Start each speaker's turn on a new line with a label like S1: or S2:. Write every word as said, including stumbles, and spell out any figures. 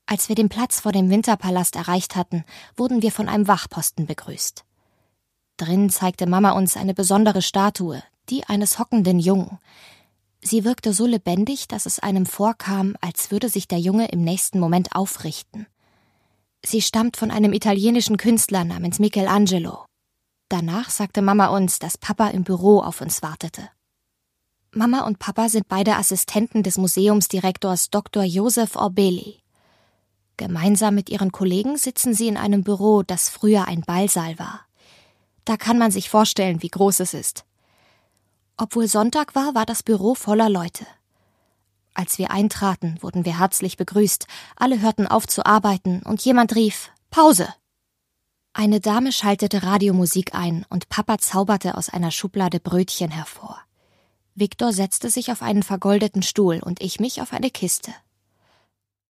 S1: Als wir den Platz vor dem Winterpalast erreicht hatten, wurden wir von einem Wachposten begrüßt. Drin zeigte Mama uns eine besondere Statue, die eines hockenden Jungen. Sie wirkte so lebendig, dass es einem vorkam, als würde sich der Junge im nächsten Moment aufrichten. Sie stammt von einem italienischen Künstler namens Michelangelo. Danach sagte Mama uns, dass Papa im Büro auf uns wartete. Mama und Papa sind beide Assistenten des Museumsdirektors Doktor Josef Orbeli. Gemeinsam mit ihren Kollegen sitzen sie in einem Büro, das früher ein Ballsaal war. Da kann man sich vorstellen, wie groß es ist. Obwohl Sonntag war, war das Büro voller Leute. Als wir eintraten, wurden wir herzlich begrüßt, alle hörten auf zu arbeiten und jemand rief »Pause!« Eine Dame schaltete Radiomusik ein und Papa zauberte aus einer Schublade Brötchen hervor. Viktor setzte sich auf einen vergoldeten Stuhl und ich mich auf eine Kiste.